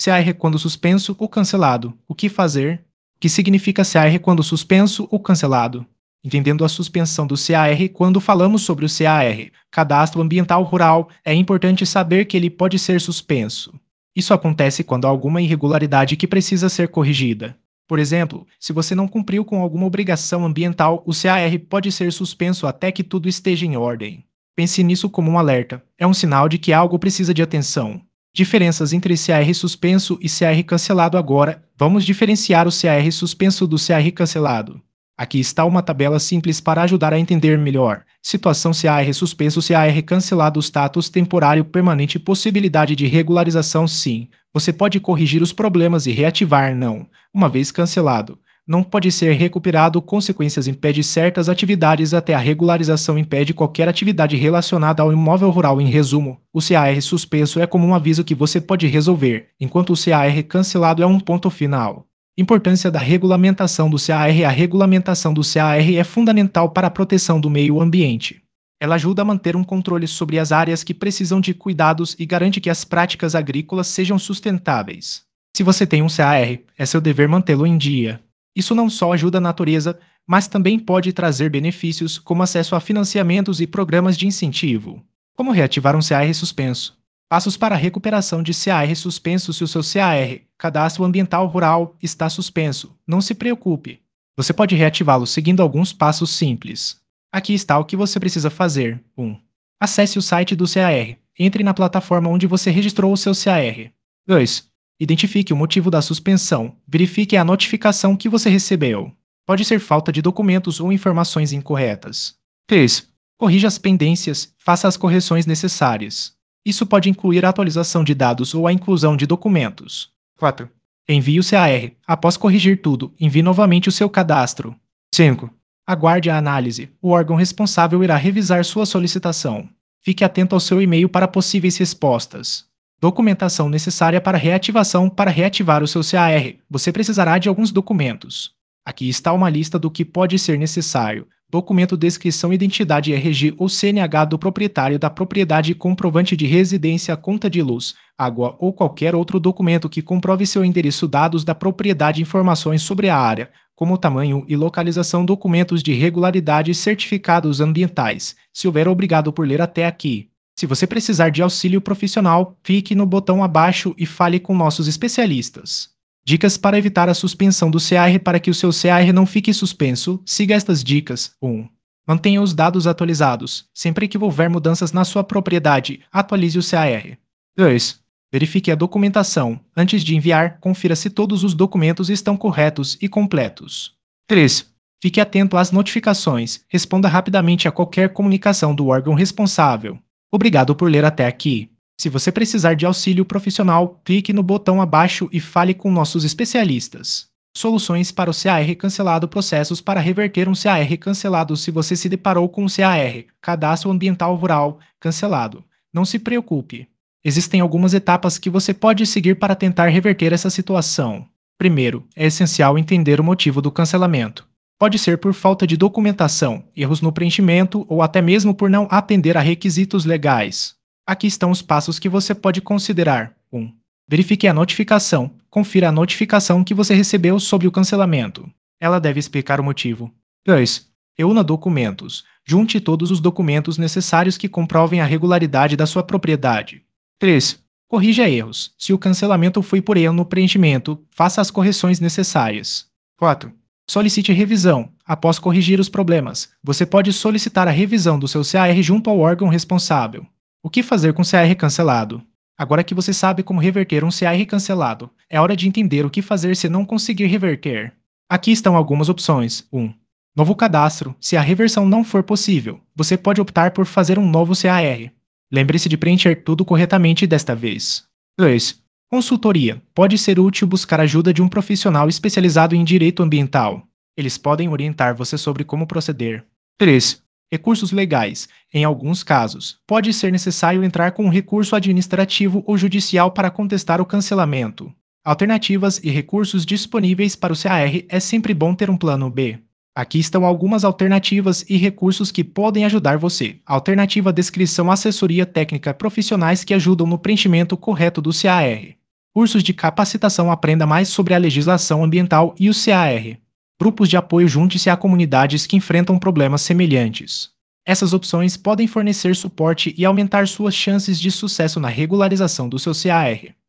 CAR quando suspenso ou cancelado. O que fazer? O que significa CAR quando suspenso ou cancelado? Entendendo a suspensão do CAR, quando falamos sobre o CAR, Cadastro Ambiental Rural, é importante saber que ele pode ser suspenso. Isso acontece quando há alguma irregularidade que precisa ser corrigida. Por exemplo, se você não cumpriu com alguma obrigação ambiental, o CAR pode ser suspenso até que tudo esteja em ordem. Pense nisso como um alerta. É um sinal de que algo precisa de atenção. Diferenças entre CAR suspenso e CAR cancelado agora. Vamos diferenciar o CAR suspenso do CAR cancelado. Aqui está uma tabela simples para ajudar a entender melhor. Situação CAR suspenso, CAR cancelado, status temporário permanente, possibilidade de regularização sim. Você pode corrigir os problemas e reativar não. Uma vez cancelado, não pode ser recuperado, consequências impede certas atividades até a regularização impede qualquer atividade relacionada ao imóvel rural. Em resumo, o CAR suspenso é como um aviso que você pode resolver, enquanto o CAR cancelado é um ponto final. Importância da regulamentação do CAR. A regulamentação do CAR é fundamental para a proteção do meio ambiente. Ela ajuda a manter um controle sobre as áreas que precisam de cuidados e garante que as práticas agrícolas sejam sustentáveis. Se você tem um CAR, é seu dever mantê-lo em dia. Isso não só ajuda a natureza, mas também pode trazer benefícios como acesso a financiamentos e programas de incentivo. Como reativar um CAR suspenso? Passos para a recuperação de CAR suspenso. Se o seu CAR, Cadastro Ambiental Rural, está suspenso, não se preocupe. Você pode reativá-lo seguindo alguns passos simples. Aqui está o que você precisa fazer. 1. Acesse o site do CAR. Entre na plataforma onde você registrou o seu CAR. 2. Identifique o motivo da suspensão. Verifique a notificação que você recebeu. Pode ser falta de documentos ou informações incorretas. 3. Corrija as pendências. Faça as correções necessárias. Isso pode incluir a atualização de dados ou a inclusão de documentos. 4. Envie o CAR. Após corrigir tudo, envie novamente o seu cadastro. 5. Aguarde a análise. O órgão responsável irá revisar sua solicitação. Fique atento ao seu e-mail para possíveis respostas. Documentação necessária para reativação. Para reativar o seu CAR, você precisará de alguns documentos. Aqui está uma lista do que pode ser necessário. Documento descrição, identidade RG ou CNH do proprietário da propriedade, comprovante de residência, conta de luz, água ou qualquer outro documento que comprove seu endereço, dados da propriedade, informações sobre a área, como tamanho e localização, documentos de regularidade, certificados ambientais, se houver. Obrigado por ler até aqui. Se você precisar de auxílio profissional, clique no botão abaixo e fale com nossos especialistas. Dicas para evitar a suspensão do CAR. Para que o seu CAR não fique suspenso, siga estas dicas. 1. Mantenha os dados atualizados. Sempre que houver mudanças na sua propriedade, atualize o CAR. 2. Verifique a documentação. Antes de enviar, confira se todos os documentos estão corretos e completos. 3. Fique atento às notificações. Responda rapidamente a qualquer comunicação do órgão responsável. Obrigado por ler até aqui. Se você precisar de auxílio profissional, clique no botão abaixo e fale com nossos especialistas. Soluções para o CAR cancelado. Processos para reverter um CAR cancelado. Se você se deparou com um CAR, Cadastro Ambiental Rural, cancelado, não se preocupe. Existem algumas etapas que você pode seguir para tentar reverter essa situação. Primeiro, é essencial entender o motivo do cancelamento. Pode ser por falta de documentação, erros no preenchimento ou até mesmo por não atender a requisitos legais. Aqui estão os passos que você pode considerar. 1. Verifique a notificação. Confira a notificação que você recebeu sobre o cancelamento. Ela deve explicar o motivo. 2. Reúna documentos. Junte todos os documentos necessários que comprovem a regularidade da sua propriedade. 3. Corrija erros. Se o cancelamento foi por erro no preenchimento, faça as correções necessárias. 4. Solicite revisão. Após corrigir os problemas, você pode solicitar a revisão do seu CAR junto ao órgão responsável. O que fazer com CAR cancelado? Agora que você sabe como reverter um CAR cancelado, é hora de entender o que fazer se não conseguir reverter. Aqui estão algumas opções. 1. Novo cadastro. Se a reversão não for possível, você pode optar por fazer um novo CAR. Lembre-se de preencher tudo corretamente desta vez. 2. Consultoria. Pode ser útil buscar ajuda de um profissional especializado em direito ambiental. Eles podem orientar você sobre como proceder. 3. Recursos legais. Em alguns casos, pode ser necessário entrar com um recurso administrativo ou judicial para contestar o cancelamento. Alternativas e recursos disponíveis para o CAR. É sempre bom ter um plano B. Aqui estão algumas alternativas e recursos que podem ajudar você. Alternativa: descrição, assessoria técnica, profissionais que ajudam no preenchimento correto do CAR. Cursos de capacitação aprenda mais sobre a legislação ambiental e o CAR. Grupos de apoio junte-se a comunidades que enfrentam problemas semelhantes. Essas opções podem fornecer suporte e aumentar suas chances de sucesso na regularização do seu CAR.